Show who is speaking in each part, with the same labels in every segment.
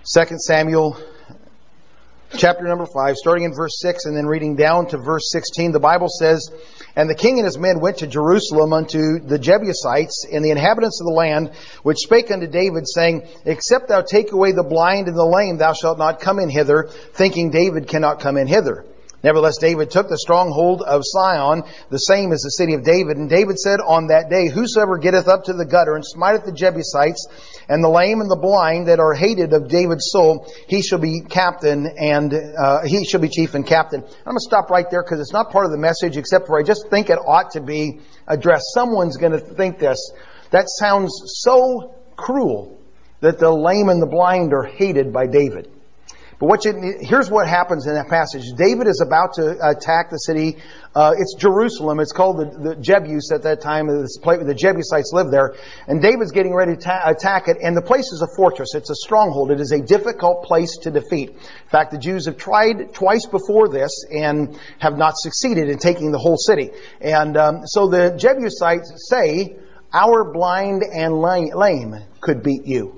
Speaker 1: 2 Samuel chapter number 5, starting in verse 6 and then reading down to verse 16, the Bible says, "And the king and his men went to Jerusalem unto the Jebusites and the inhabitants of the land, which spake unto David, saying, Except thou take away the blind and the lame, thou shalt not come in hither, thinking David cannot come in hither. Nevertheless, David took the stronghold of Sion, the same as the city of David. And David said on that day, Whosoever getteth up to the gutter and smiteth the Jebusites, and the lame and the blind that are hated of David's soul, he shall be captain and he shall be chief and captain." I'm going to stop right there because it's not part of the message, except for I just think it ought to be addressed. Someone's going to think this. That sounds so cruel that the lame and the blind are hated by David. But here's what happens in that passage. David is about to attack the city. It's Jerusalem. It's called the Jebus at that time. The Jebusites lived there. And David's getting ready to attack it. And the place is a fortress. It's a stronghold. It is a difficult place to defeat. In fact, the Jews have tried twice before this and have not succeeded in taking the whole city. And so the Jebusites say, "Our blind and lame could beat you."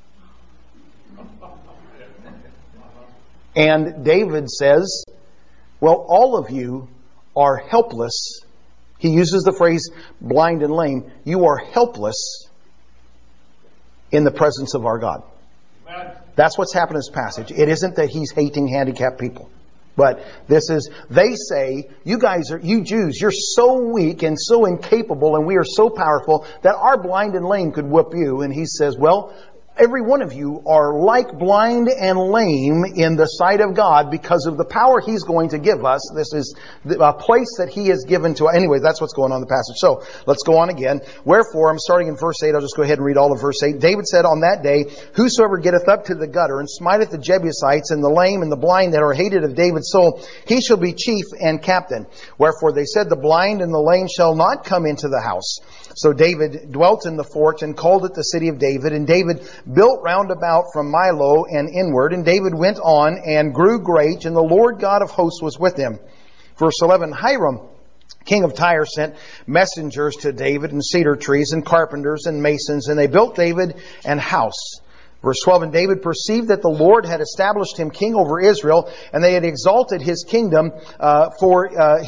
Speaker 1: And David says, "Well, all of you are helpless." He uses the phrase blind and lame. "You are helpless in the presence of our God." Amen. That's what's happened in this passage. It isn't that he's hating handicapped people. But they say, you Jews, you're so weak and so incapable and we are so powerful that our blind and lame could whoop you. And he says, well, every one of you are like blind and lame in the sight of God because of the power He's going to give us. This is a place that He has given to us. Anyway, that's what's going on in the passage. So, let's go on again. "Wherefore," I'm starting in verse 8. I'll just go ahead and read all of verse 8. "David said on that day, Whosoever getteth up to the gutter and smiteth the Jebusites and the lame and the blind that are hated of David's soul, he shall be chief and captain. Wherefore they said, The blind and the lame shall not come into the house. So David dwelt in the fort and called it the city of David. And David built round about from Milo and inward. And David went on and grew great, and the Lord God of hosts was with him." Verse 11, "Hiram, king of Tyre, sent messengers to David and cedar trees and carpenters and masons, and they built David an house." Verse 12, "And David perceived that the Lord had established him king over Israel, and they had exalted his kingdom for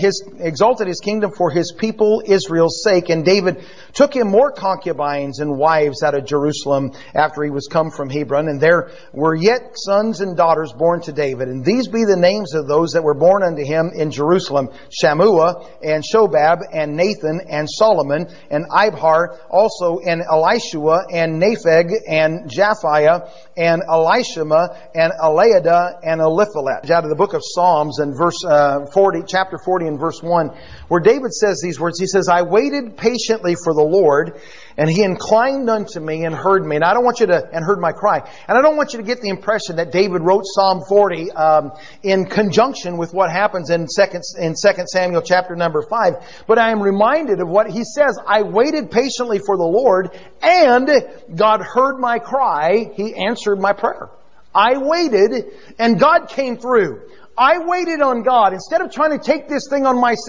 Speaker 1: his people Israel's sake. And David took him more concubines and wives out of Jerusalem after he was come from Hebron. And there were yet sons and daughters born to David. And these be the names of those that were born unto him in Jerusalem: Shammua and Shobab and Nathan and Solomon and Ibhar also and Elishua and Nepheg and Japhiah and Elishama and Eliada and Eliphalet." Out of the book of Psalms in chapter 40 and verse 1, where David says these words. He says, "I waited patiently for the Lord, and He inclined unto me and heard me." And and heard my cry. And I don't want you to get the impression that David wrote Psalm 40 in conjunction with what happens in 2 Samuel chapter number 5. But I am reminded of what he says. "I waited patiently for the Lord, and God heard my cry. He answered my prayer." I waited, and God came through. I waited on God instead of trying to take this thing on my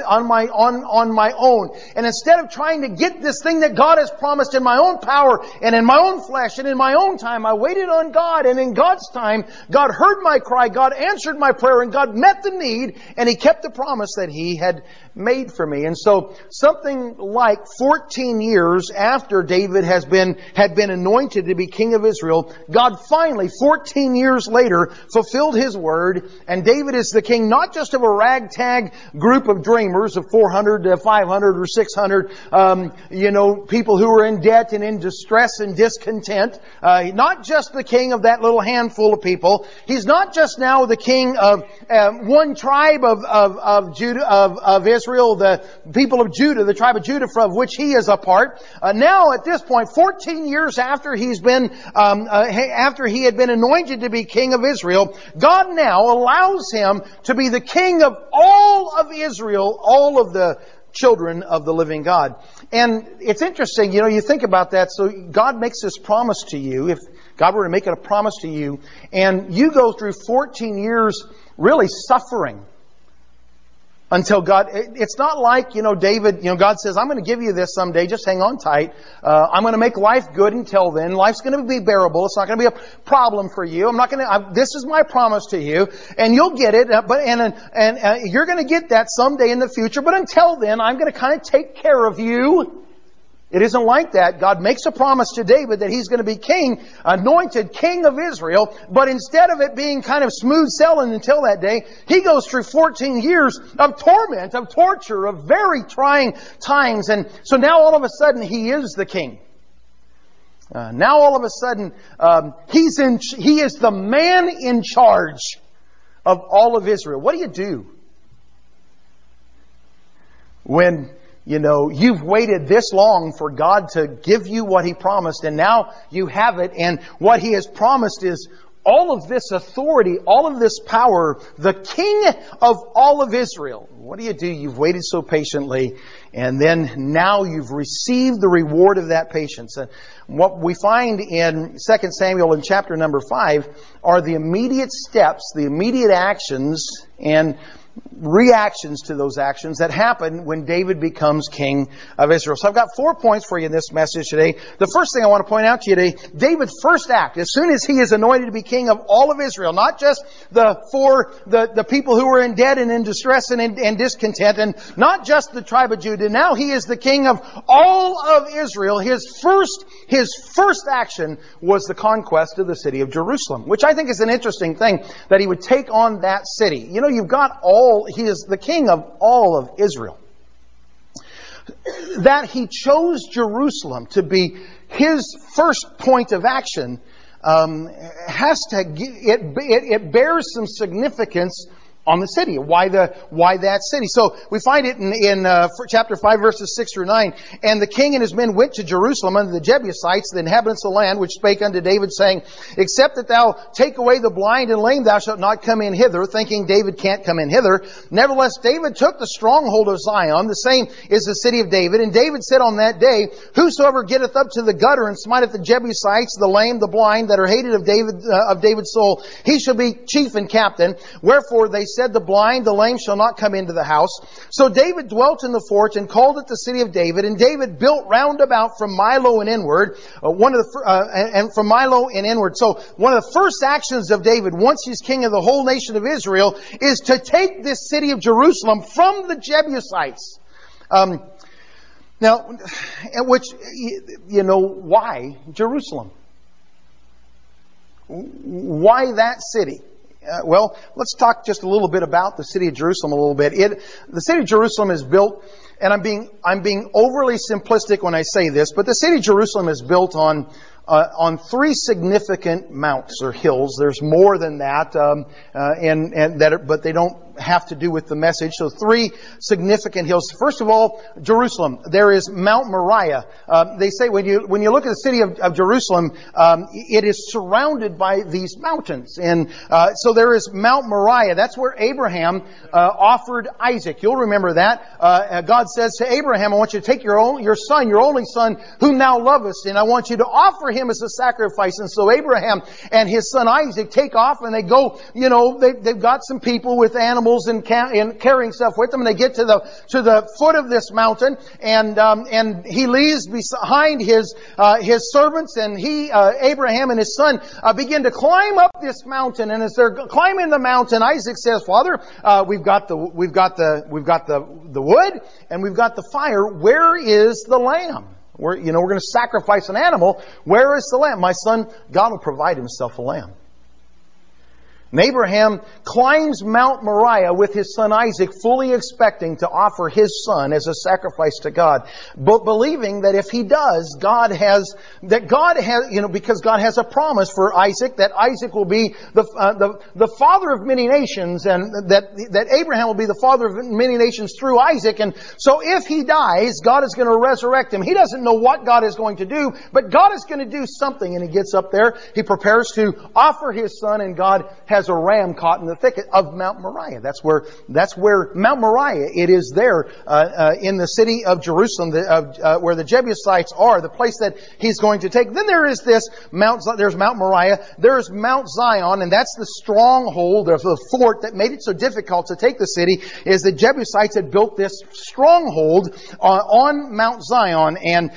Speaker 1: own, and instead of trying to get this thing that God has promised in my own power and in my own flesh and in my own time. I waited on God, and in God's time, God heard my cry, God answered my prayer, and God met the need, and He kept the promise that He had made for me. And so, something like 14 years after David had been anointed to be king of Israel, God finally, 14 years later, fulfilled His word, and David is the king not just of a ragtag group of dreamers of 400 to 500 or 600, people who are in debt and in distress and discontent. Not just the king of that little handful of people. He's not just now the king of one tribe of Judah, of Israel, the people of Judah, the tribe of Judah, from which he is a part. Now, at this point, 14 years after he had been anointed to be king of Israel, God now allows him to be the king of all of Israel, all of the children of the living God. And it's interesting, you think about that. So God makes this promise to you. If God were to make it a promise to you, and you go through 14 years really suffering Until God, it's not like, David, God says, I'm going to give you this someday, just hang on tight. I'm going to make life good until then. Life's going to be bearable. It's not going to be a problem for you. This is my promise to you, and you'll get it, and you're going to get that someday in the future, but until then, I'm going to kind of take care of you. It isn't like that. God makes a promise to David that he's going to be king, anointed king of Israel. But instead of it being kind of smooth sailing until that day, he goes through 14 years of torment, of torture, of very trying times. And so now all of a sudden he is the king. Now all of a sudden he is the man in charge of all of Israel. What do? When you've waited this long for God to give you what He promised, and now you have it, and what He has promised is all of this authority, all of this power, the King of all of Israel. What do? You've waited so patiently, and then now you've received the reward of that patience. And what we find in 2 Samuel in chapter number 5 are the immediate steps, the immediate actions, and reactions to those actions that happen when David becomes king of Israel. So I've got 4 points for you in this message today. The first thing I want to point out to you today, David's first act, as soon as he is anointed to be king of all of Israel, not just the people who were in debt and in distress and discontent, and not just the tribe of Judah. Now he is the king of all of Israel. His first action was the conquest of the city of Jerusalem, which I think is an interesting thing, that he would take on that city. He is the king of all of Israel. That he chose Jerusalem to be his first point of action it bears some significance on the city. Why that city? So we find it in chapter 5, verses 6 through 9. And the king and his men went to Jerusalem unto the Jebusites, the inhabitants of the land, which spake unto David, saying, Except that thou take away the blind and lame, thou shalt not come in hither, thinking David can't come in hither. Nevertheless, David took the stronghold of Zion, the same is the city of David. And David said on that day, Whosoever getteth up to the gutter and smiteth the Jebusites, the lame, the blind, that are hated of David's soul, he shall be chief and captain. Wherefore they said, The blind, the lame shall not come into the house. So David dwelt in the fort and called it the city of David. And David built round about from Milo and inward. From Milo and inward. So one of the first actions of David, once he's king of the whole nation of Israel, is to take this city of Jerusalem from the Jebusites. Why Jerusalem? Why that city? Well, let's talk just a little bit about the city of Jerusalem a little bit. The city of Jerusalem is built, and I'm being overly simplistic when I say this, but the city of Jerusalem is built on 3 significant mounts or hills. There's more than that, but they don't have to do with the message. So 3 significant hills. First of all, Jerusalem. There is Mount Moriah. They say when you look at the city of Jerusalem, it is surrounded by these mountains. And so there is Mount Moriah. That's where Abraham offered Isaac. You'll remember that. God says to Abraham, I want you to take your son, your only son, whom thou lovest, and I want you to offer him as a sacrifice. And so Abraham and his son Isaac take off, and they go, they've got some people with animals and carrying stuff with them, and they get to the foot of this mountain, and he leaves behind his servants, and Abraham and his son begin to climb up this mountain. And as they're climbing the mountain, Isaac says, Father, we've got the wood and we've got the fire. Where is the lamb? We're going to sacrifice an animal. Where is the lamb? My son, God will provide himself a lamb. And Abraham climbs Mount Moriah with his son Isaac, fully expecting to offer his son as a sacrifice to God, but believing that if he does, because God has a promise for Isaac, that Isaac will be the father of many nations, and that Abraham will be the father of many nations through Isaac. And so if he dies, God is going to resurrect him. He doesn't know what God is going to do, but God is going to do something. And he gets up there, he prepares to offer his son, and God has as a ram caught in the thicket of Mount Moriah. That's where Mount Moriah, it is there in the city of Jerusalem, where the Jebusites are, the place that he's going to take. Then there is this there's Mount Moriah, there's Mount Zion, and that's the stronghold of the fort that made it so difficult to take the city, is the Jebusites had built this stronghold on Mount Zion, and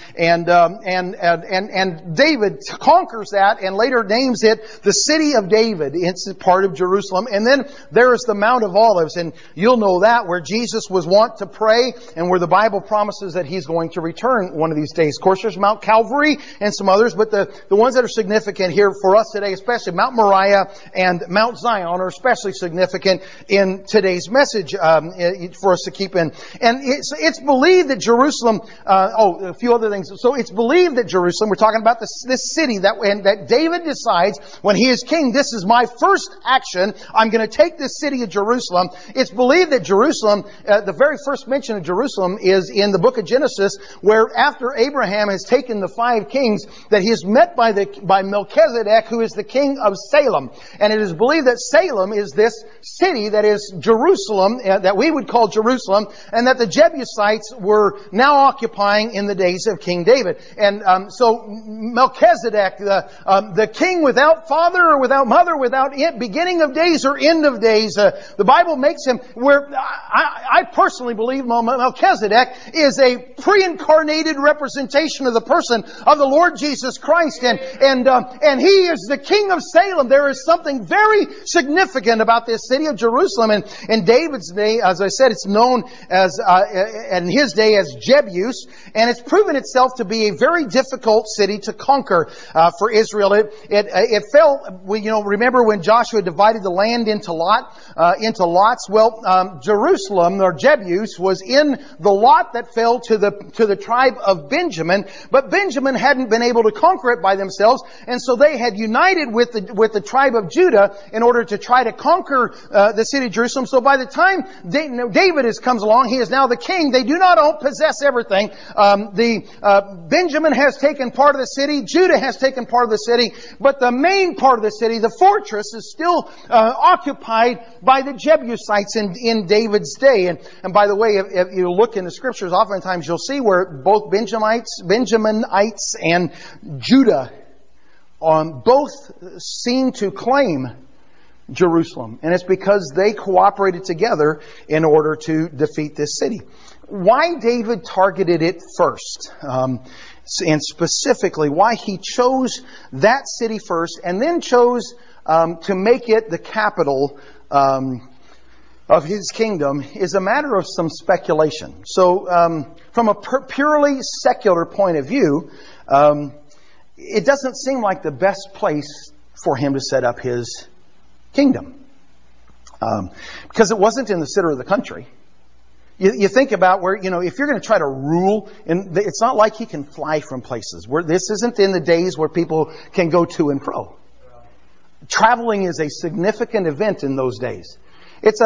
Speaker 1: David conquers that and later names it the city of David. It's part of Jerusalem. And then there is the Mount of Olives, and you'll know that, where Jesus was wont to pray and where the Bible promises that he's going to return one of these days. Of course, there's Mount Calvary and some others, but the ones that are significant here for us today, especially Mount Moriah and Mount Zion, are especially significant in today's message for us to keep in. And it's believed that Jerusalem, a few other things. So it's believed that Jerusalem, we're talking about this city that David decides when he is king, this is my first action. I'm going to take this city of Jerusalem. It's believed that Jerusalem, the very first mention of Jerusalem is in the book of Genesis, where after Abraham has taken the 5 kings, that he is met by Melchizedek, who is the king of Salem. And it is believed that Salem is this city that is Jerusalem, that we would call Jerusalem, and that the Jebusites were now occupying in the days of King David. And so Melchizedek, the king without father or without mother, without beginning of days or end of days, the Bible makes him, where I personally believe Melchizedek is a pre-incarnated representation of the person of the Lord Jesus Christ, and he is the king of Salem. There is something very significant about this city of Jerusalem, and in David's day, as I said, it's known as in his day as Jebus, and it's proven itself to be a very difficult city to conquer for Israel. It fell. Remember when Joshua divided the land into lots? Well, Jerusalem, or Jebus, was in the lot that fell to the tribe of Benjamin, but Benjamin hadn't been able to conquer it by themselves, and so they had united with the tribe of Judah in order to try to conquer the city of Jerusalem. So by the time David comes along, he is now the king. They do not possess everything. Benjamin has taken part of the city. Judah has taken part of the city. But the main part of the city, the fortress, is still occupied by the Jebusites in David's day. And by the way, if you look in the scriptures, oftentimes you'll see where both Benjaminites and Judah both seem to claim Jerusalem. And it's because they cooperated together in order to defeat this city. Why David targeted it first, and specifically why he chose that city first and then chose to make it the capital of his kingdom, is a matter of some speculation. So from a purely secular point of view, it doesn't seem like the best place for him to set up his kingdom, because it wasn't in the center of the country. You think about where, if you're going to try to rule, and it's not like he can fly from places. This isn't in the days where people can go to and fro. Traveling is a significant event in those days. It's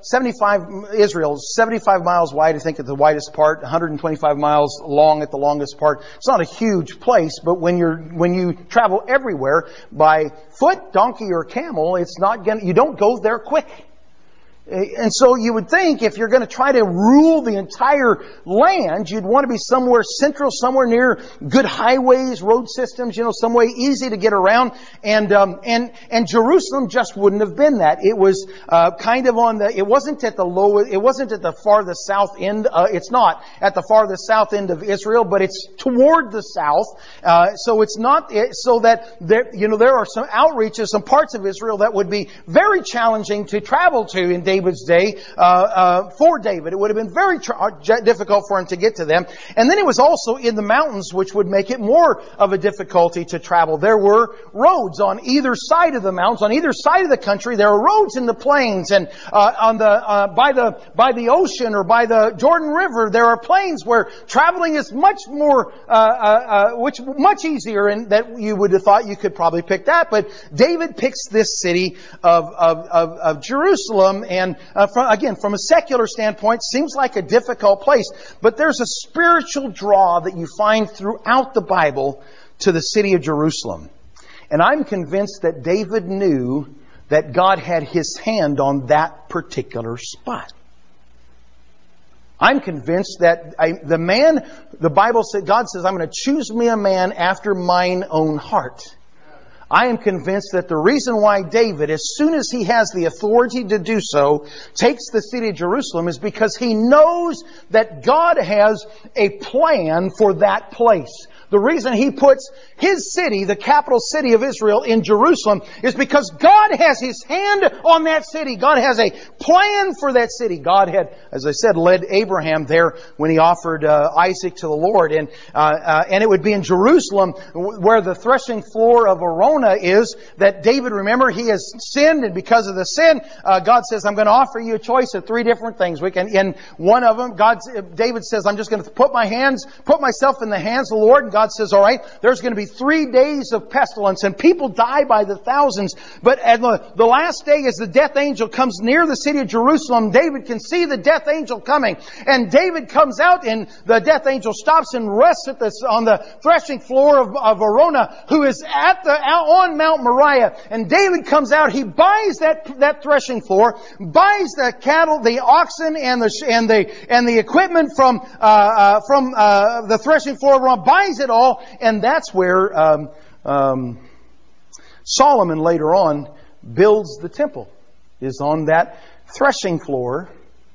Speaker 1: Israel's 75 miles wide, I think, at the widest part, 125 miles long at the longest part. It's not a huge place, but when you travel everywhere by foot, donkey, or camel, you don't go there quick. And so you would think if you're going to try to rule the entire land, you'd want to be somewhere central, somewhere near good highways, road systems, some way easy to get around. And Jerusalem just wouldn't have been that. It was it wasn't at the farthest south end. It's not at the farthest south end of Israel, but it's toward the south. So it's not so that there are some outreaches, some parts of Israel that would be very challenging to travel to in David's day for David. It would have been very difficult for him to get to them. And then it was also in the mountains, which would make it more of a difficulty to travel. There were roads on either side of the mountains, on either side of the country. There are roads in the plains, and by the ocean or by the Jordan River, there are plains where traveling is much easier, and that you would have thought you could probably pick that. But David picks this city of Jerusalem, and from a secular standpoint, seems like a difficult place. But there's a spiritual draw that you find throughout the Bible to the city of Jerusalem. And I'm convinced that David knew that God had His hand on that particular spot. I'm convinced that the Bible said, God says, I'm going to choose me a man after mine own heart. I am convinced that the reason why David, as soon as he has the authority to do so, takes the city of Jerusalem is because he knows that God has a plan for that place. The reason he puts his city, the capital city of Israel, in Jerusalem is because God has His hand on that city. God has a plan for that city. God had, as I said, led Abraham there when he offered Isaac to the Lord. And it would be in Jerusalem where the threshing floor of Araunah is, that David, remember, he has sinned, and because of the sin, God says, I'm going to offer you a choice of 3 different things. In one of them, David says, I'm just going to put myself in the hands of the Lord. And God says, all right, there's going to be 3 days of pestilence and people die by the thousands. But at the last day, as the death angel comes near the city of Jerusalem, David can see the death angel coming. And David comes out and the death angel stops and rests on the threshing floor of Araunah, who is on Mount Moriah. And David comes out, he buys that threshing floor, buys the cattle, the oxen, and the equipment from the threshing floor of Araunah, buys it all, and that's where Solomon later on builds the temple, is on that threshing floor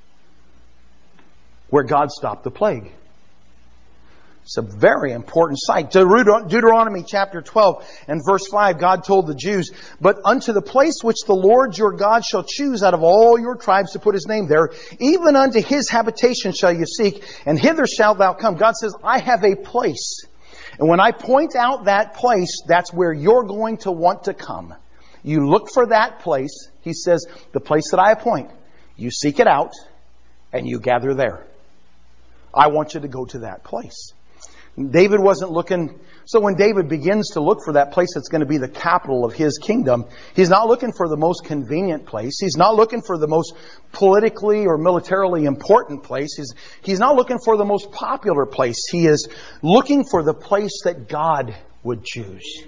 Speaker 1: where God stopped the plague. It's a very important site. Deuteronomy chapter 12 and verse 5, God told the Jews, but unto the place which the Lord your God shall choose out of all your tribes to put His name there, even unto His habitation shall you seek, and hither shalt thou come. God says, I have a place. And when I point out that place, that's where you're going to want to come. You look for that place. He says, the place that I appoint, you seek it out and you gather there. I want you to go to that place. David wasn't looking. So when David begins to look for that place that's going to be the capital of his kingdom, he's not looking for the most convenient place. He's not looking for the most politically or militarily important place. He's not looking for the most popular place. He is looking for the place that God would choose.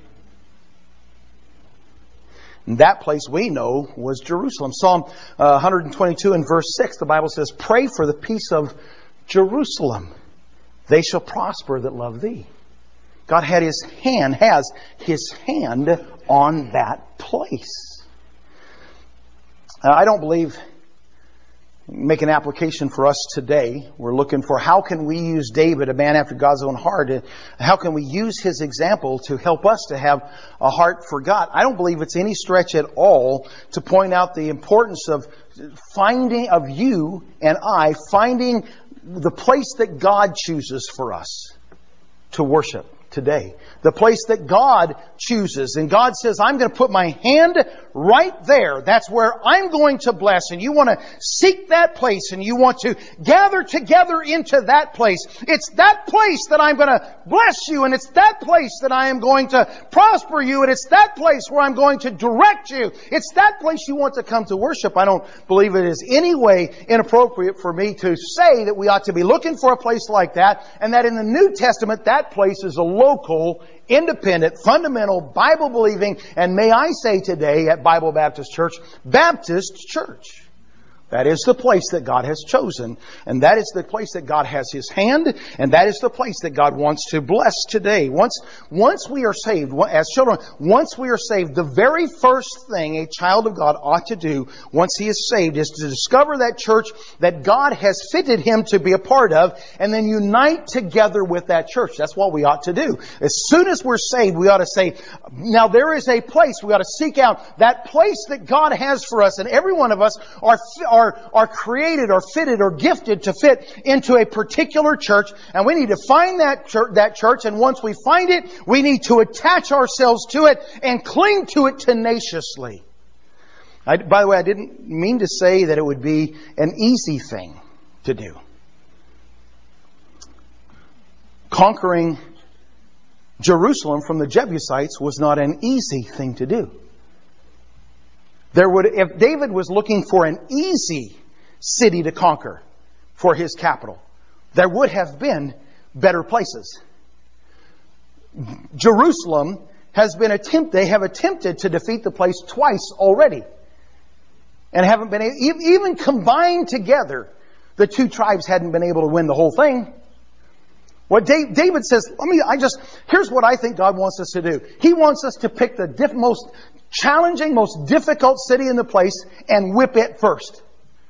Speaker 1: And that place we know was Jerusalem. Psalm 122 and verse 6, the Bible says, pray for the peace of Jerusalem. They shall prosper that love thee. God has His hand on that place. I don't believe, make an application for us today. We're looking for how can we use David, a man after God's own heart, how can we use his example to help us to have a heart for God? I don't believe it's any stretch at all to point out the importance of you and I finding the place that God chooses for us to worship today. The place that God chooses. And God says, I'm going to put my hand right there. That's where I'm going to bless. And you want to seek that place and you want to gather together into that place. It's that place that I'm going to bless you. And it's that place that I am going to prosper you. And it's that place where I'm going to direct you. It's that place you want to come to worship. I don't believe it is any way inappropriate for me to say that we ought to be looking for a place like that. And that in the New Testament, that place is a local, independent, fundamental, Bible-believing, and may I say today at Bible Baptist Church, Baptist Church. That is the place that God has chosen. And that is the place that God has His hand. And that is the place that God wants to bless today. Once we are saved, as children, once we are saved, the very first thing a child of God ought to do once he is saved is to discover that church that God has fitted him to be a part of and then unite together with that church. That's what we ought to do. As soon as we're saved, we ought to say, now there is a place. We ought to seek out that place that God has for us. And every one of us are created or fitted or gifted to fit into a particular church, and we need to find that church, and once we find it, we need to attach ourselves to it and cling to it tenaciously. By the way, I didn't mean to say that it would be an easy thing to do. Conquering Jerusalem from the Jebusites was not an easy thing to do. If David was looking for an easy city to conquer for his capital, there would have been better places. Jerusalem they have attempted to defeat the place twice already. And haven't been even combined together, the two tribes hadn't been able to win the whole thing. What David says, here's what I think God wants us to do. He wants us to pick the most challenging, most difficult city in the place and whip it first.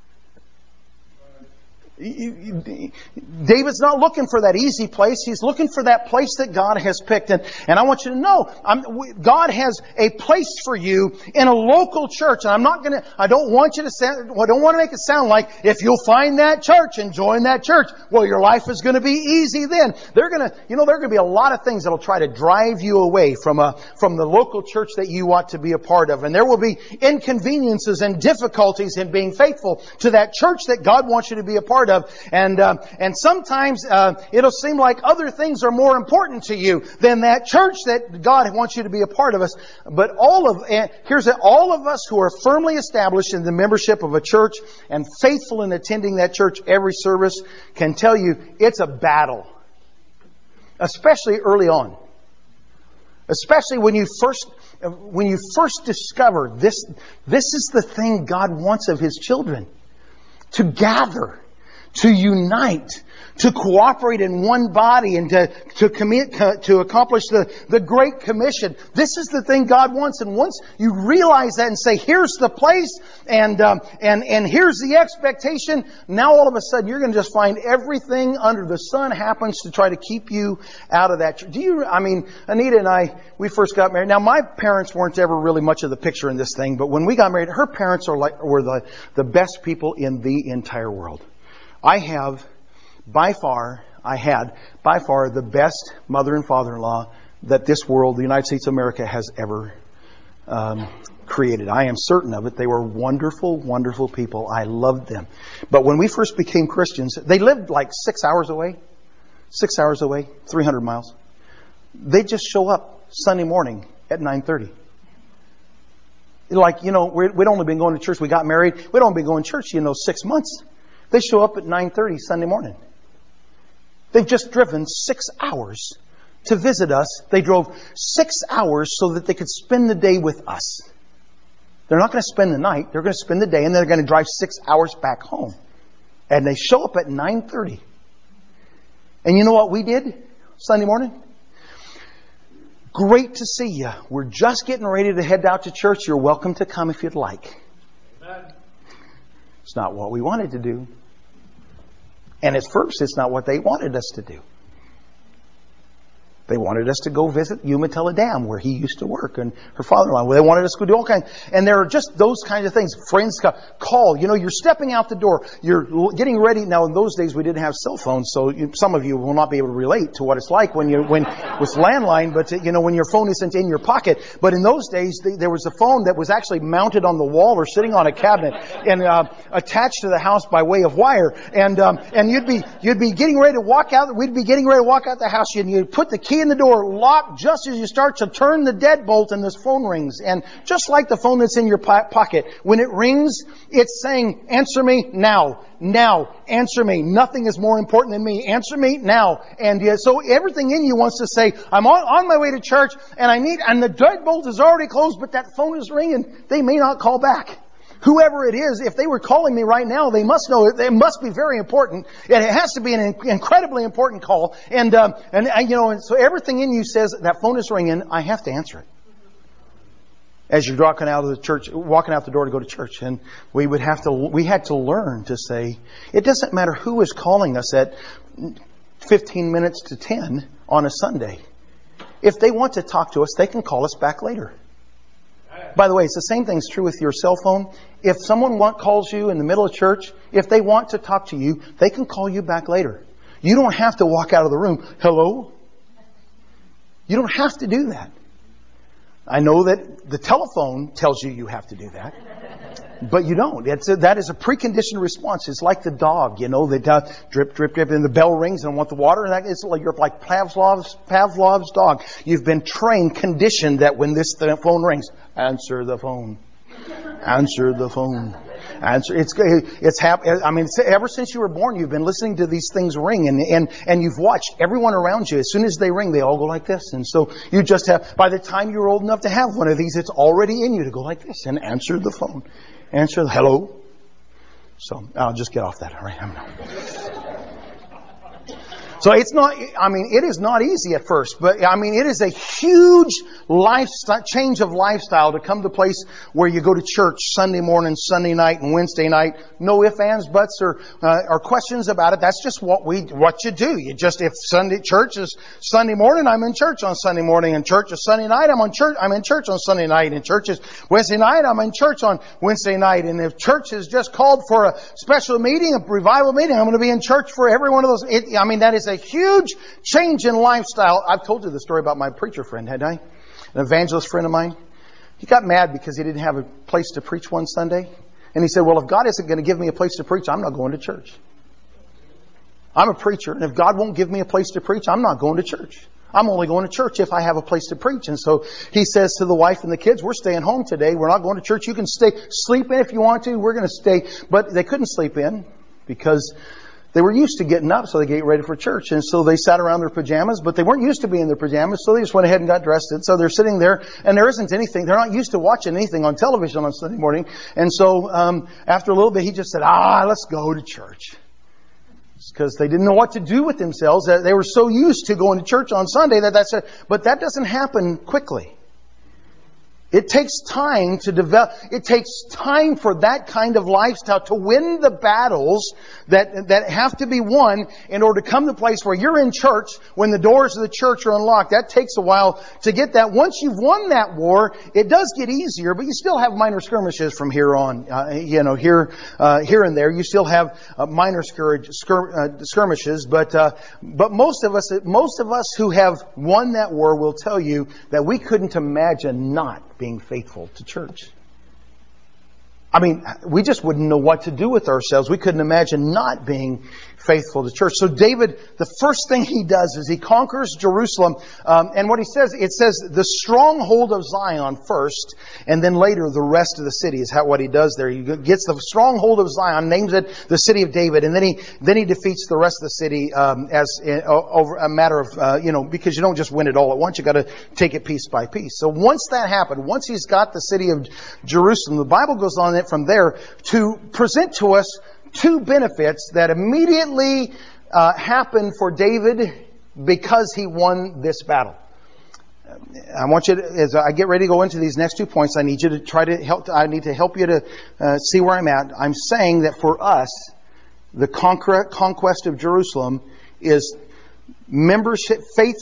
Speaker 1: David's not looking for that easy place. He's looking for that place that God has picked. And I want you to know, God has a place for you in a local church. And I don't want to make it sound like if you'll find that church and join that church, well, your life is going to be easy then. There are going to be a lot of things that'll try to drive you away from the local church that you want to be a part of. And there will be inconveniences and difficulties in being faithful to that church that God wants you to be a part of. And sometimes it'll seem like other things are more important to you than that church that God wants you to be a part of. But all of us who are firmly established in the membership of a church and faithful in attending that church every service can tell you it's a battle, especially early on. Especially when you first discover this is the thing God wants of His children. To gather, to unite, to cooperate in one body, and to accomplish the Great Commission. This is the thing God wants. And once you realize that and say, here's the place, and here's the expectation, now all of a sudden you're going to just find everything under the sun happens to try to keep you out of that. Anita and I, we first got married. Now, my parents weren't ever really much of the picture in this thing, but when we got married, her parents were the best people in the entire world. I had by far the best mother and father-in-law that this world, the United States of America, has ever created. I am certain of it. They were wonderful, wonderful people. I loved them. But when we first became Christians, they lived like 6 hours away, 300 miles. They'd just show up Sunday morning at 9:30. We'd only been going to church. We got married. We'd only been going to church, 6 months. They show up at 9:30 Sunday morning. They've just driven 6 hours to visit us. They drove 6 hours so that they could spend the day with us. They're not going to spend the night. They're going to spend the day, and they're going to drive 6 hours back home. And they show up at 9:30. And you know what we did Sunday morning? Great to see you. We're just getting ready to head out to church. You're welcome to come if you'd like. Amen. It's not what we wanted to do. And at first, it's not what they wanted us to do. They wanted us to go visit Umatilla Dam, where he used to work, and her father-in-law. They wanted us to go do all kinds. And there are just those kinds of things. Friends call. You're stepping out the door. You're getting ready. Now, in those days, we didn't have cell phones, so some of you will not be able to relate to what it's like with landline. But when your phone isn't in your pocket. But in those days, there was a phone that was actually mounted on the wall or sitting on a cabinet and attached to the house by way of wire. And you'd be getting ready to walk out. We'd be getting ready to walk out the house, and you'd put the key in the door, locked just as you start to turn the deadbolt, and this phone rings. And just like the phone that's in your pocket, when it rings, it's saying, answer me now. Now. Answer me. Nothing is more important than me. Answer me now. And so everything in you wants to say, I'm on my way to church, and the deadbolt is already closed, but that phone is ringing. They may not call back. Whoever it is, if they were calling me right now, they must know it must be very important. It has to be an incredibly important call. And so everything in you says that phone is ringing. I have to answer it. As you're walking out the door to go to church, and we had to learn to say, it doesn't matter who is calling us at 15 minutes to 10 on a Sunday. If they want to talk to us, they can call us back later. By the way, it's the same thing's true with your cell phone. If someone calls you in the middle of church, if they want to talk to you, they can call you back later. You don't have to walk out of the room. Hello? You don't have to do that. I know that the telephone tells you have to do that. But you don't. That is a preconditioned response. It's like the dog, that drip, drip, drip, and the bell rings and want the water. And it's like you're like Pavlov's dog. You've been trained, conditioned that when this phone rings, answer the phone. Answer the phone. Ever since you were born, you've been listening to these things ring, and you've watched everyone around you. As soon as they ring, they all go like this. And so you just have, by the time you're old enough to have one of these, it's already in you to go like this and answer the phone. Hello. So I'll just get off that. All right. So it is not easy at first, but it is a huge change of lifestyle to come to a place where you go to church Sunday morning, Sunday night, and Wednesday night. No ifs, ands, buts, or questions about it. That's just what you do. If church is Sunday morning, I'm in church on Sunday morning, and church is Sunday night, I'm in church on Sunday night, and church is Wednesday night, I'm in church on Wednesday night, and if church is just called for a special meeting, a revival meeting, I'm going to be in church for every one of those. That is a huge change in lifestyle. I've told you the story about my preacher friend, hadn't I? An evangelist friend of mine. He got mad because he didn't have a place to preach one Sunday. And he said, well, if God isn't going to give me a place to preach, I'm not going to church. I'm a preacher, and if God won't give me a place to preach, I'm not going to church. I'm only going to church if I have a place to preach. And so he says to the wife and the kids, we're staying home today. We're not going to church. You can sleep in if you want to. We're going to stay. But they couldn't sleep in because they were used to getting up, so they get ready for church. And so they sat around their pajamas, but they weren't used to being in their pajamas, so they just went ahead and got dressed. And so they're sitting there, and there isn't anything. They're not used to watching anything on television on Sunday morning. And so after a little bit, he just said, let's go to church. Because they didn't know what to do with themselves. They were so used to going to church on Sunday that's it. But that doesn't happen quickly. It takes time to develop. It takes time for that kind of lifestyle to win the battles that have to be won in order to come to the place where you're in church when the doors of the church are unlocked. That takes a while to get that. Once you've won that war, it does get easier, but you still have minor skirmishes from here on. Here and there, you still have minor skirmishes. But most of us who have won that war will tell you that we couldn't imagine not being faithful to church. We just wouldn't know what to do with ourselves. We couldn't imagine not being faithful to church. So David, the first thing he does is he conquers Jerusalem. And what he says, it says the stronghold of Zion first, and then later the rest of the city is what he does there. He gets the stronghold of Zion, names it the city of David, and then he defeats the rest of the city over a matter of, because you don't just win it all at once. You got to take it piece by piece. So once that happened, once he's got the city of Jerusalem, the Bible goes on from there to present to us two benefits that immediately happened for David because he won this battle. I want you to, as I get ready to go into these next 2 points, I need you to I need to help you to see where I'm at. I'm saying that for us, the conquest of Jerusalem is membership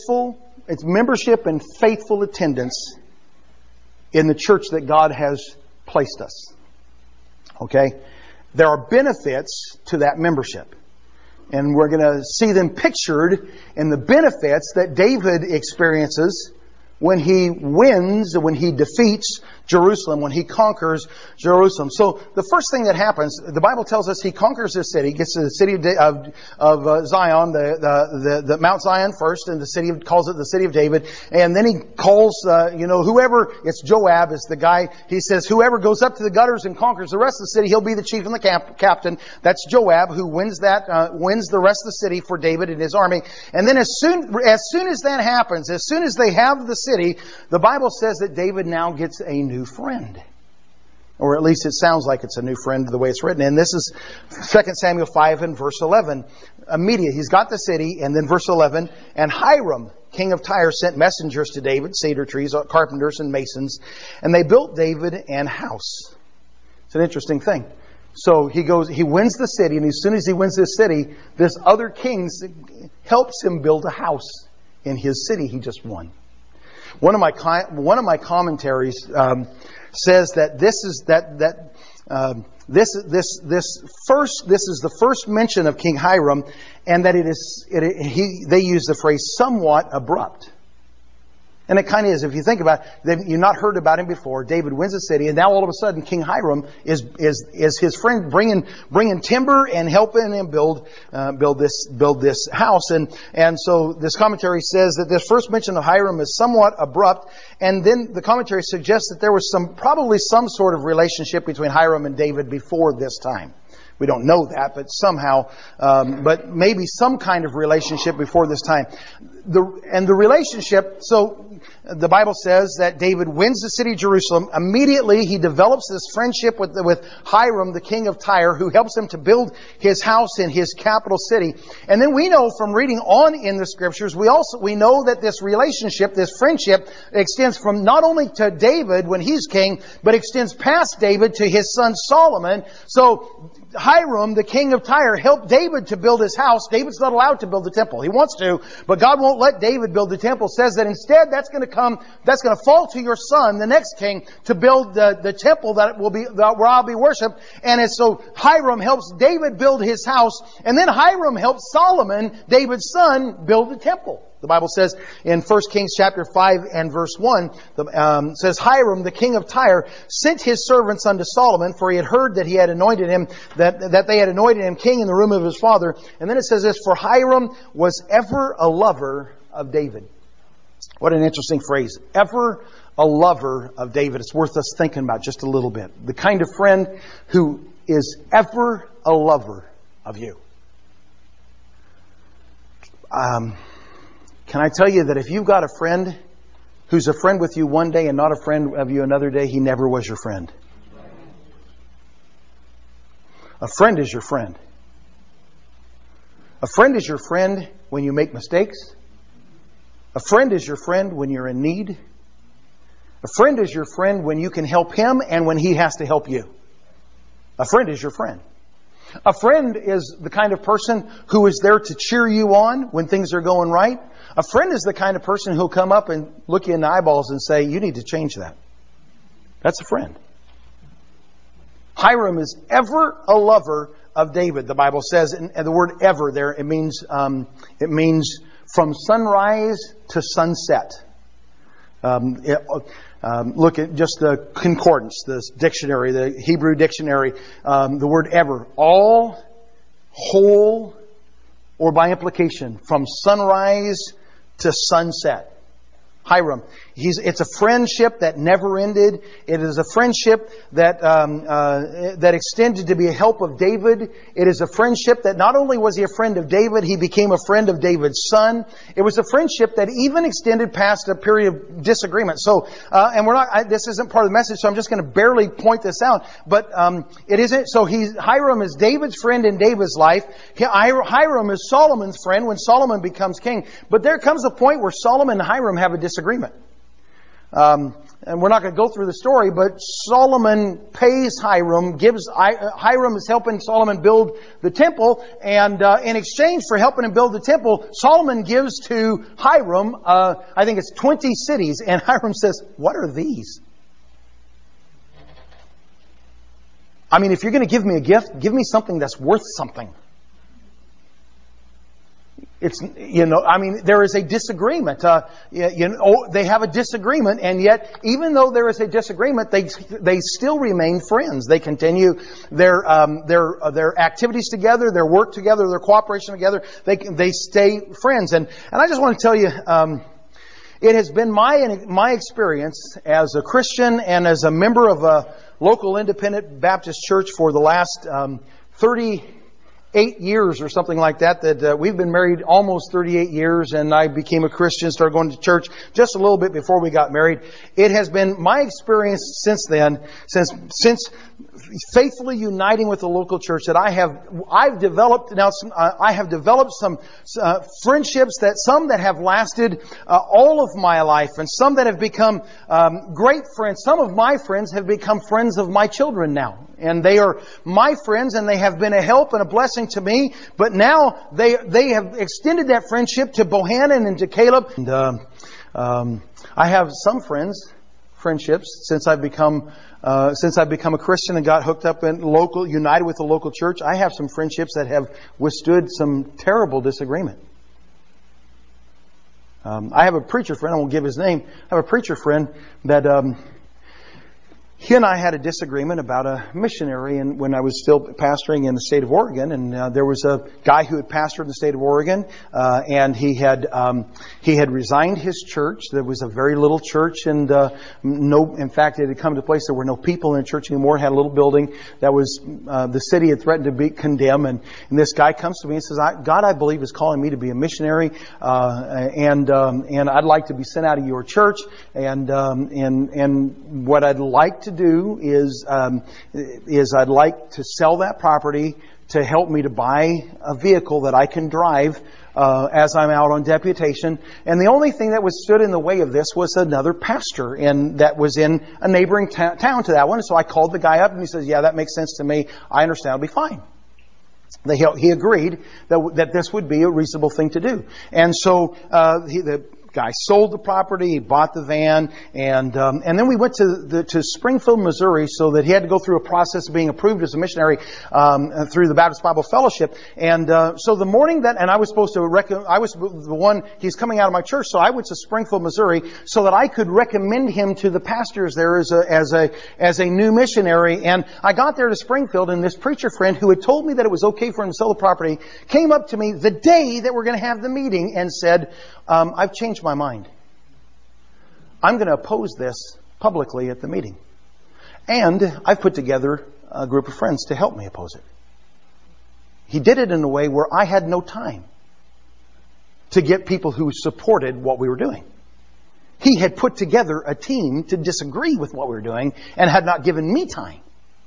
Speaker 1: and faithful attendance in the church that God has placed us. Okay? There are benefits to that membership. And we're going to see them pictured in the benefits that David experiences when he wins, when he defeats Jerusalem, when he conquers Jerusalem. So the first thing that happens, the Bible tells us he conquers this city, gets to the city of Zion, the Mount Zion first, and calls it the city of David. And then he calls, whoever, it's Joab is the guy, he says, whoever goes up to the gutters and conquers the rest of the city, he'll be the chief and the captain. That's Joab, who wins the rest of the city for David and his army. And then as soon as that happens, as soon as they have the city, the Bible says that David now gets a new friend. Or at least it sounds like it's a new friend the way it's written. And this is 2 Samuel 5 and verse 11. Immediately, he's got the city, and then verse 11, and Hiram, king of Tyre, sent messengers to David, cedar trees, carpenters, and masons, and they built David an house. It's an interesting thing. So he wins the city, and as soon as he wins this city, this other king helps him build a house in his city he just won. One of my commentaries says that this is the first mention of King Hiram, and that they use the phrase somewhat abrupt. And it kind of is. If you think about it, you've not heard about him before. David wins the city, and now all of a sudden King Hiram is his friend, bringing timber and helping him build this house. And so this commentary says that this first mention of Hiram is somewhat abrupt, and then the commentary suggests that there was probably some sort of relationship between Hiram and David before this time. We don't know that, but somehow, but maybe some kind of relationship before this time. The relationship, so the Bible says that David wins the city of Jerusalem. Immediately, he develops this friendship with Hiram, the king of Tyre, who helps him to build his house in his capital city. And then we know from reading on in the scriptures, we know that this relationship, this friendship, extends from not only to David when he's king, but extends past David to his son Solomon. So Hiram, the king of Tyre, helped David to build his house. David's not allowed to build the temple. He wants to, but God won't let David build the temple. Says that instead that's going to fall to your son, the next king, to build the temple where I'll be worshipped. And so Hiram helps David build his house, and then Hiram helps Solomon, David's son, build the temple. The Bible says in 1 Kings chapter 5 and verse 1, says, Hiram, the king of Tyre, sent his servants unto Solomon, for he had heard that he had anointed him, that they had anointed him king in the room of his father. And then it says this, for Hiram was ever a lover of David. What an interesting phrase. Ever a lover of David. It's worth us thinking about just a little bit. The kind of friend who is ever a lover of you. Can I tell you that if you've got a friend who's a friend with you one day and not a friend of you another day, he never was your friend. A friend is your friend. A friend is your friend when you make mistakes. A friend is your friend when you're in need. A friend is your friend when you can help him and when he has to help you. A friend is your friend. A friend is the kind of person who is there to cheer you on when things are going right. A friend is the kind of person who'll come up and look you in the eyeballs and say, you need to change that. That's a friend. Hiram is ever a lover of David, the Bible says, and the word ever there, it means from sunrise to sunset. Look at just the concordance, this dictionary, the Hebrew dictionary, the word ever, all, whole, or by implication, from sunrise to sunset. Hiram. It's a friendship that never ended. It is a friendship that extended to be a help of David. It is a friendship that not only was he a friend of David, he became a friend of David's son. It was a friendship that even extended past a period of disagreement. So, and this isn't part of the message, so I'm just going to barely point this out. But it isn't. So Hiram is David's friend in David's life. Hiram is Solomon's friend when Solomon becomes king. But there comes a point where Solomon and Hiram have a disagreement. And we're not going to go through the story, but Solomon pays Hiram, Hiram is helping Solomon build the temple, and in exchange for helping him build the temple, Solomon gives to Hiram, I think it's 20 cities, and Hiram says, what are these? I mean, if you're going to give me a gift, give me something that's worth something. There is a disagreement. They have a disagreement, and yet, even though there is a disagreement, they still remain friends. They continue their activities together, their work together, their cooperation together. They stay friends. And I just want to tell you, it has been my experience as a Christian and as a member of a local independent Baptist church for the last 38 years or something like that we've been married almost 38 years, and I became a Christian, started going to church just a little bit before we got married. It has been my experience since then, since faithfully uniting with the local church, that I have developed some friendships, some that have lasted all of my life, and some that have become great friends. Some of my friends have become friends of my children now. And they are my friends, and they have been a help and a blessing to me. But now they have extended that friendship to Bohannon and to Caleb. And I have some friendships since I've become a Christian and got hooked up in united with the local church. I have some friendships that have withstood some terrible disagreement. I have a preacher friend, I won't give his name. I have a preacher friend that he and I had a disagreement about a missionary, and when I was still pastoring in the state of Oregon, and there was a guy who had pastored in the state of Oregon, and he had resigned his church. There was a very little church, and in fact, it had come to a place there were no people in the church anymore. It had a little building that was the city had threatened to be condemned, and this guy comes to me and says, "God, I believe, is calling me to be a missionary, and I'd like to be sent out of your church, and what I'd like to do is I'd like to sell that property to help me to buy a vehicle that I can drive as I'm out on deputation. And the only thing that stood in the way of this was another pastor, and that was in a neighboring town to that one. So I called the guy up, and he says, "Yeah, that makes sense to me. I understand. It'll be fine." He agreed that this would be a reasonable thing to do. And so the guy sold the property, he bought the van, and then we went to Springfield, Missouri, so that he had to go through a process of being approved as a missionary through the Baptist Bible Fellowship. And so the morning I was supposed to I was the one, he's coming out of my church, so I went to Springfield, Missouri, so that I could recommend him to the pastors there as a new missionary. And I got there to Springfield, and this preacher friend who had told me that it was okay for him to sell the property came up to me the day that we're going to have the meeting and said, "I've changed my mind. I'm going to oppose this publicly at the meeting. And I've put together a group of friends to help me oppose it." He did it in a way where I had no time to get people who supported what we were doing. He had put together a team to disagree with what we were doing and had not given me time.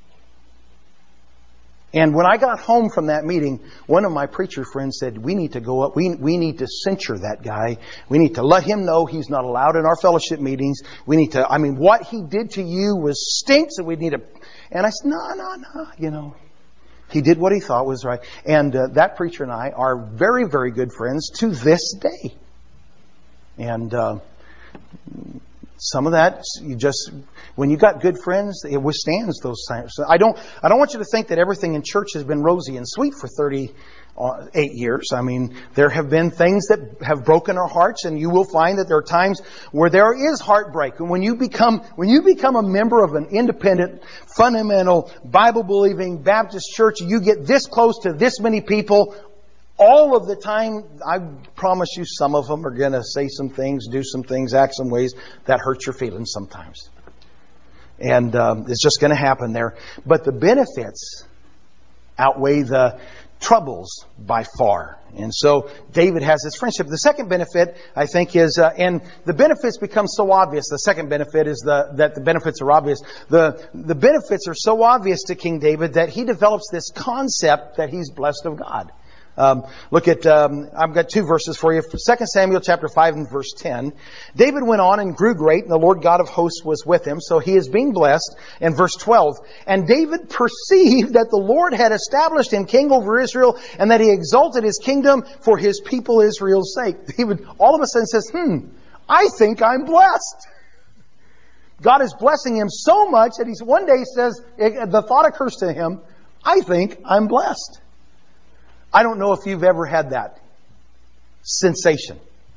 Speaker 1: And when I got home from that meeting, one of my preacher friends said, "We need to go up. We need to censure that guy. We need to let him know he's not allowed in our fellowship meetings. We need to, what he did to you was stinks, and we need to." And I said, no. He did what he thought was right. And that preacher and I are very, very good friends to this day. And some of that, when you got good friends, it withstands those times. So I don't want you to think that everything in church has been rosy and sweet for 38 years. There have been things that have broken our hearts, and you will find that there are times where there is heartbreak. And when you become a member of an independent, fundamental, Bible-believing Baptist church, you get this close to this many people all of the time. I promise you, some of them are going to say some things, do some things, act some ways that hurt your feelings sometimes. And it's just going to happen there. But the benefits outweigh the troubles by far. And so David has this friendship. The second benefit, I think, is, and the benefits become so obvious. The second benefit is that the benefits are obvious. The benefits are so obvious to King David that he develops this concept that he's blessed of God. Look at, I've got two verses for you. 2 Samuel chapter 5 and verse 10. David went on and grew great, and the Lord God of hosts was with him. So he is being blessed. In verse 12, and David perceived that the Lord had established him king over Israel, and that he exalted his kingdom for his people Israel's sake. David all of a sudden says, I think I'm blessed. God is blessing him so much that one day says, the thought occurs to him, I think I'm blessed. I don't know if you've ever had that sensation.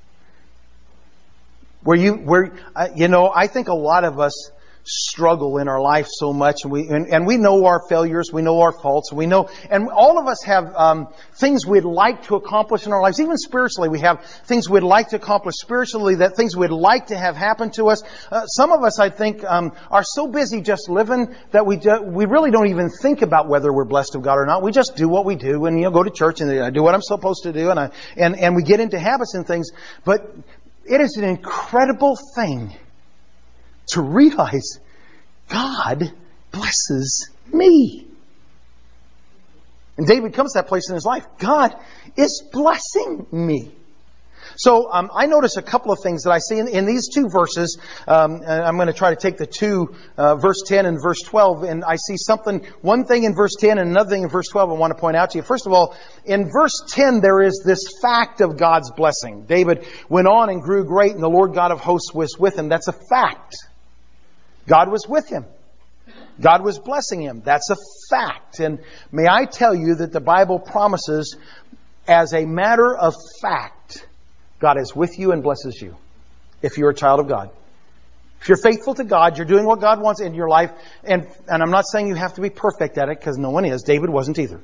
Speaker 1: I think a lot of us struggle in our life so much, and we know our failures, we know our faults, and all of us have things we'd like to accomplish in our lives. Even spiritually, we have things we'd like to accomplish spiritually, that things we'd like to have happen to us. Some of us, I think, are so busy just living that we really don't even think about whether we're blessed of God or not. We just do what we do, and go to church and I do what I'm supposed to do, and we get into habits and things. But it is an incredible thing to realize God blesses me. And David comes to that place in his life. God is blessing me. So I notice a couple of things that I see in these two verses. I'm going to try to take the two, verse 10 and verse 12, and I see one thing in verse 10 and another thing in verse 12 I want to point out to you. First of all, in verse 10 there is this fact of God's blessing. David went on and grew great, and the Lord God of hosts was with him. That's a fact. God was with him. God was blessing him. That's a fact. And may I tell you that the Bible promises, as a matter of fact, God is with you and blesses you if you're a child of God. If you're faithful to God, you're doing what God wants in your life. And I'm not saying you have to be perfect at it, because no one is. David wasn't either.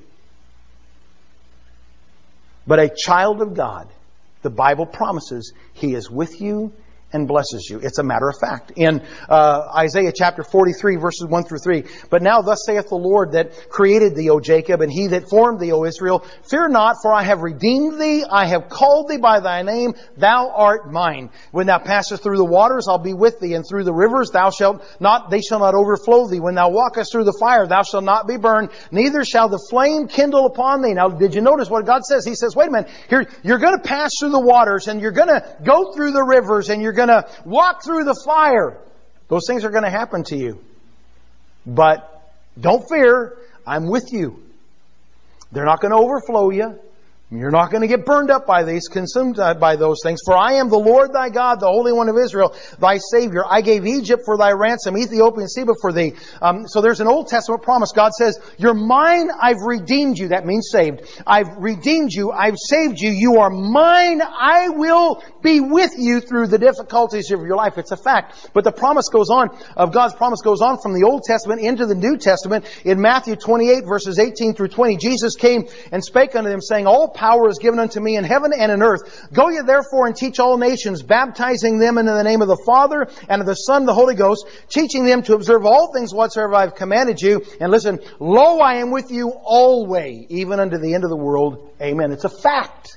Speaker 1: But a child of God, the Bible promises He is with you and blesses you. It's a matter of fact. In Isaiah chapter 43, verses 1 through 3. But now thus saith the Lord that created thee, O Jacob, and He that formed thee, O Israel. Fear not, for I have redeemed thee. I have called thee by thy name. Thou art mine. When thou passest through the waters, I'll be with thee. And through the rivers, they shall not overflow thee. When thou walkest through the fire, thou shalt not be burned. Neither shall the flame kindle upon thee. Now, did you notice what God says? He says, wait a minute. Here, you're going to pass through the waters, and you're going to go through the rivers, and you're going to walk through the fire. Those things are going to happen to you. But don't fear. I'm with you. They're not going to overflow you. You're not going to get burned up by these, consumed by those things. For I am the Lord thy God, the Holy One of Israel, thy Savior. I gave Egypt for thy ransom, Ethiopia and Seba for thee. So there's an Old Testament promise. God says, you're mine, I've redeemed you. That means saved. I've redeemed you, I've saved you. You are mine, I will be with you through the difficulties of your life. It's a fact. But the promise goes on, God's promise goes on from the Old Testament into the New Testament. In Matthew 28, verses 18 through 20, Jesus came and spake unto them, saying, all power is given unto me in heaven and in earth. Go ye therefore and teach all nations, baptizing them in the name of the Father and of the Son and the Holy Ghost, teaching them to observe all things whatsoever I have commanded you. And listen, lo, I am with you always, even unto the end of the world. Amen. It's a fact.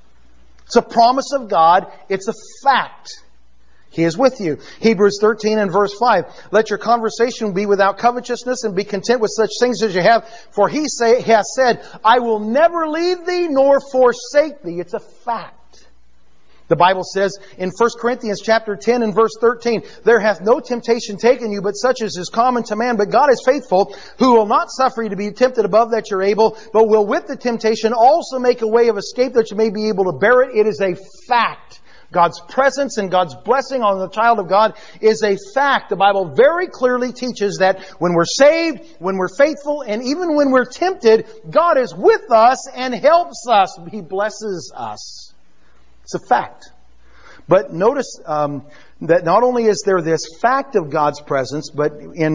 Speaker 1: It's a promise of God. It's a fact. He is with you. Hebrews 13 and verse 5. Let your conversation be without covetousness, and be content with such things as you have. For He has said, I will never leave thee nor forsake thee. It's a fact. The Bible says in 1 Corinthians chapter 10 and verse 13, there hath no temptation taken you, but such as is common to man. But God is faithful, who will not suffer you to be tempted above that you're able, but will with the temptation also make a way of escape that you may be able to bear it. It is a fact. God's presence and God's blessing on the child of God is a fact. The Bible very clearly teaches that when we're saved, when we're faithful, and even when we're tempted, God is with us and helps us. He blesses us. It's a fact. But notice that not only is there this fact of God's presence, but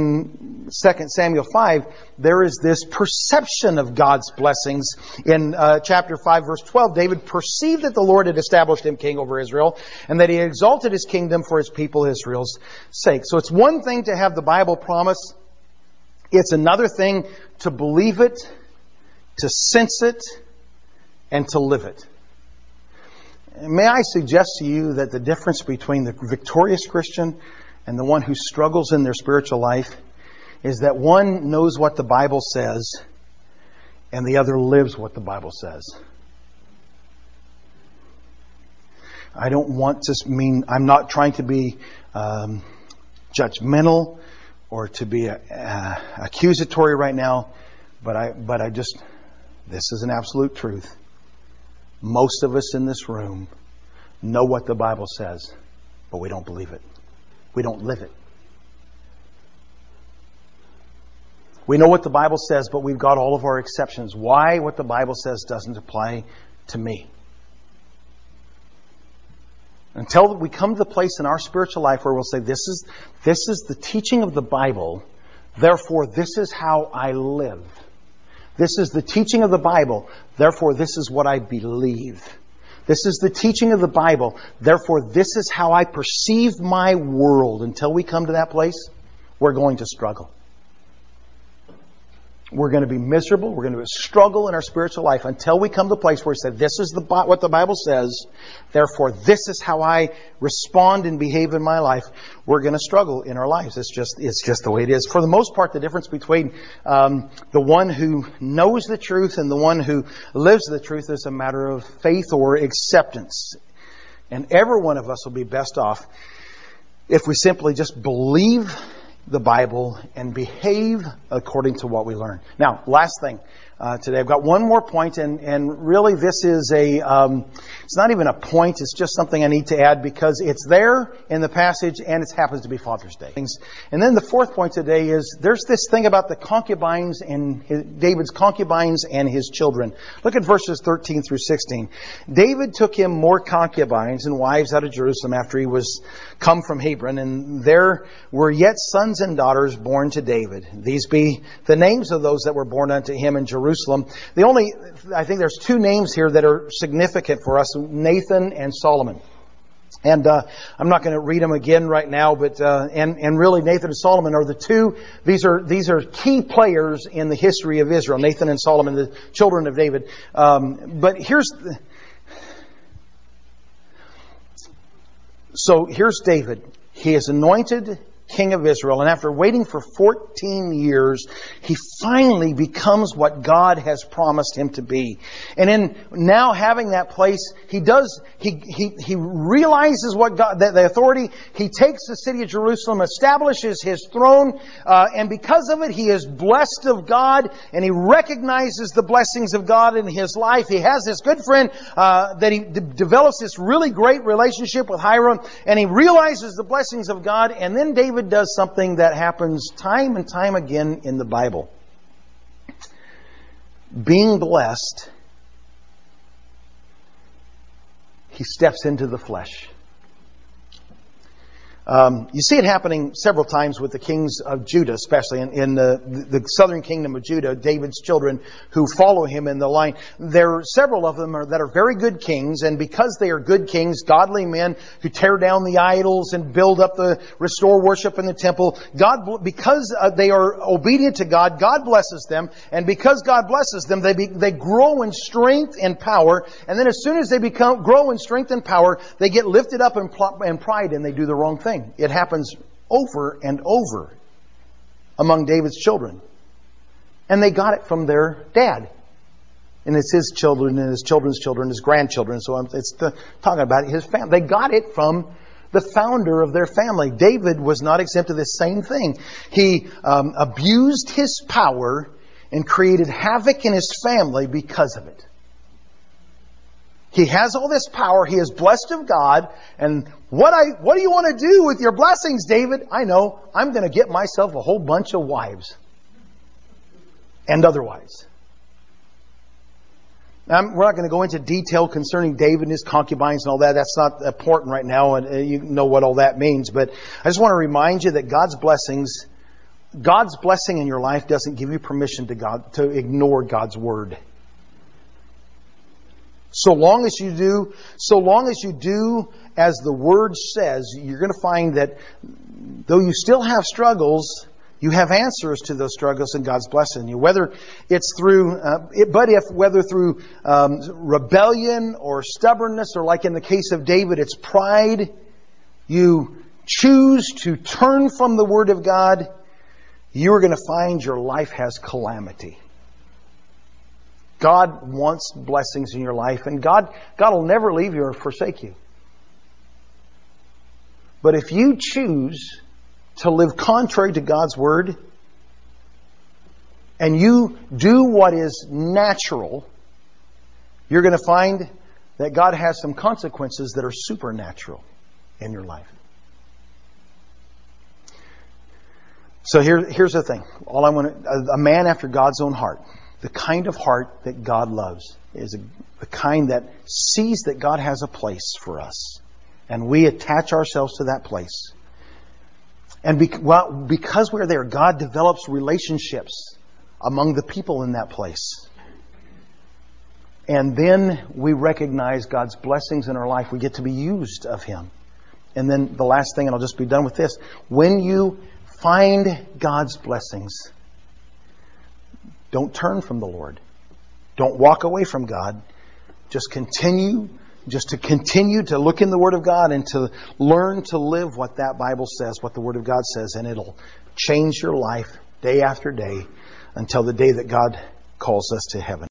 Speaker 1: in 2 Samuel 5, there is this perception of God's blessings. In chapter 5, verse 12, David perceived that the Lord had established him king over Israel, and that He had exalted His kingdom for His people Israel's sake. So it's one thing to have the Bible promise. It's another thing to believe it, to sense it, and to live it. May I suggest to you that the difference between the victorious Christian and the one who struggles in their spiritual life is that one knows what the Bible says and the other lives what the Bible says. I don't want to mean, I'm not trying to be judgmental or to be accusatory right now, but I just, this is an absolute truth. Most of us in this room know what the Bible says, but we don't believe it. We don't live it. We know what the Bible says, but we've got all of our exceptions. Why what the Bible says doesn't apply to me? Until we come to the place in our spiritual life where we'll say, this is the teaching of the Bible, therefore this is how I live. This is the teaching of the Bible, therefore this is what I believe. This is the teaching of the Bible, therefore this is how I perceive my world. Until we come to that place, we're going to struggle. We're going to be miserable. We're going to struggle in our spiritual life until we come to the place where we say, this is what the Bible says, therefore this is how I respond and behave in my life. We're going to struggle in our lives. It's just the way it is. For the most part, the difference between the one who knows the truth and the one who lives the truth is a matter of faith or acceptance. And every one of us will be best off if we simply just believe the Bible and behave according to what we learn. Now, last thing today. I've got one more point, and really this is it's not even a point, it's just something I need to add because it's there in the passage and it happens to be Father's Day. And then the fourth point today is there's this thing about the concubines and David's concubines and his children. Look at verses 13 through 16. David took him more concubines and wives out of Jerusalem after he was come from Hebron, and there were yet sons and daughters born to David. These be the names of those that were born unto him in Jerusalem. I think there's two names here that are significant for us, Nathan and Solomon. And I'm not going to read them again right now, but and really Nathan and Solomon are the two. These are key players in the history of Israel. Nathan and Solomon, the children of David. But here's David. He is anointed king of Israel, and after waiting for 14 years, he finally becomes what God has promised him to be. And in now having that place, he realizes what God, the authority. He takes the city of Jerusalem, establishes his throne, and because of it, he is blessed of God, and he recognizes the blessings of God in his life. He has this good friend that he develops this really great relationship with Hiram, and he realizes the blessings of God, and then David does something that happens time and time again in the Bible. Being blessed, he steps into the flesh. You see it happening several times with the kings of Judah, especially in the southern kingdom of Judah, David's children who follow him in the line. There are several of them that are very good kings, and because they are good kings, godly men who tear down the idols and restore worship in the temple, because they are obedient to God, God blesses them, and because God blesses them, they grow in strength and power, and then as soon as they grow in strength and power, they get lifted up in pride and they do the wrong thing. It happens over and over among David's children. And they got it from their dad. And it's his children and his children's children, his grandchildren. So it's talking about his family. They got it from the founder of their family. David was not exempt of this same thing. He abused his power and created havoc in his family because of it. He has all this power. He is blessed of God. And what do you want to do with your blessings, David? I know. I'm going to get myself a whole bunch of wives. And otherwise. Now, we're not going to go into detail concerning David and his concubines and all that. That's not important right now. And you know what all that means. But I just want to remind you that God's blessing in your life doesn't give you permission to ignore God's word. So long as you do as the Word says, you're going to find that though you still have struggles, you have answers to those struggles, and God's blessing you. Whether it's through, whether through rebellion or stubbornness, or like in the case of David, it's pride, you choose to turn from the Word of God, you're going to find your life has calamity. God wants blessings in your life, and God will never leave you or forsake you. But if you choose to live contrary to God's Word, and you do what is natural, you're going to find that God has some consequences that are supernatural in your life. So here's the thing. A man after God's own heart. The kind of heart that God loves is the kind that sees that God has a place for us. And we attach ourselves to that place. And because we're there, God develops relationships among the people in that place. And then we recognize God's blessings in our life. We get to be used of Him. And then the last thing, and I'll just be done with this. When you find God's blessings, don't turn from the Lord. Don't walk away from God. Just continue to look in the Word of God and to learn to live what that Bible says, what the Word of God says, and it'll change your life day after day until the day that God calls us to heaven.